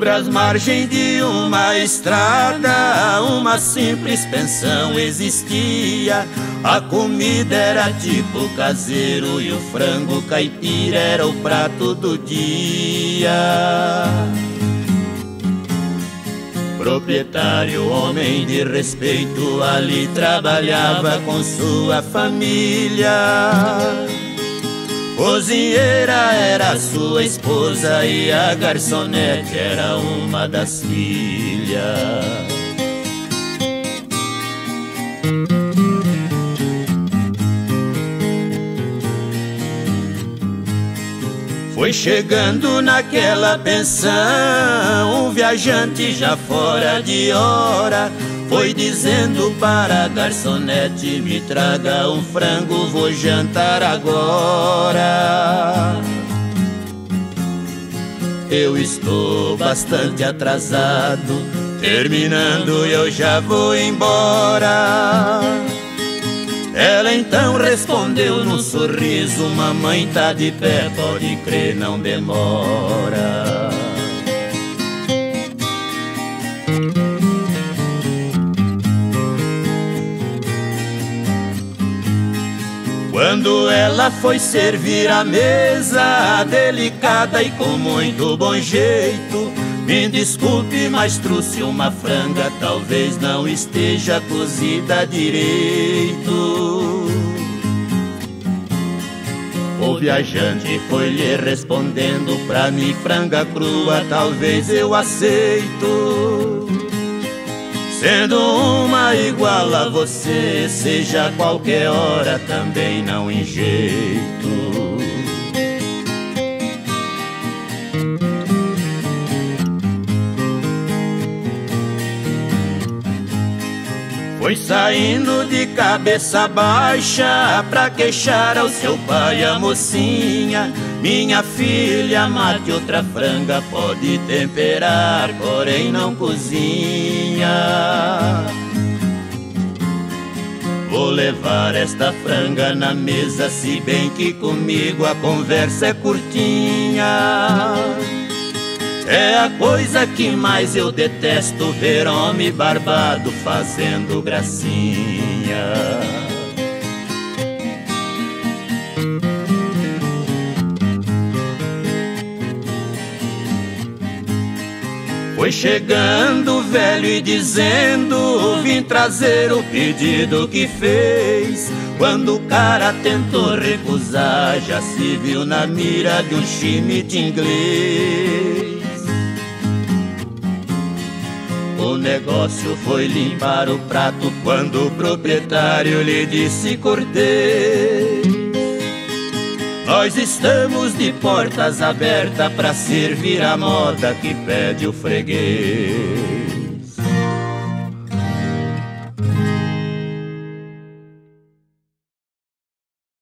Sobre as margens de uma estrada, uma simples pensão existia. A comida era tipo caseiro e o frango caipira era o prato do dia. Proprietário, homem de respeito, ali trabalhava com sua família. Cozinheira era sua esposa e a garçonete era uma das filhas. Foi chegando naquela pensão um viajante já fora de hora. Foi dizendo para a garçonete: me traga um frango, vou jantar agora. Eu estou bastante atrasado, terminando eu já vou embora. Ela então respondeu num sorriso: mamãe tá de pé, pode crer, não demora. Quando ela foi servir a mesa, delicada e com muito bom jeito: me desculpe, mas trouxe uma franga, talvez não esteja cozida direito. O viajante foi lhe respondendo: pra mim franga crua talvez eu aceito. Sendo uma igual a você, seja qualquer hora também não em jeito. Foi saindo de cabeça baixa pra queixar ao seu pai a mocinha: minha filha, mate outra franga, pode temperar, porém não cozinha. Vou levar esta franga na mesa, se bem que comigo a conversa é curtinha. É a coisa que mais eu detesto, ver homem barbado fazendo gracinha. Foi chegando o velho e dizendo: vim trazer o pedido que fez. Quando o cara tentou recusar, já se viu na mira de um chimite inglês. O negócio foi limpar o prato quando o proprietário lhe disse: cortês, nós estamos de portas abertas pra servir a moda que pede o freguês.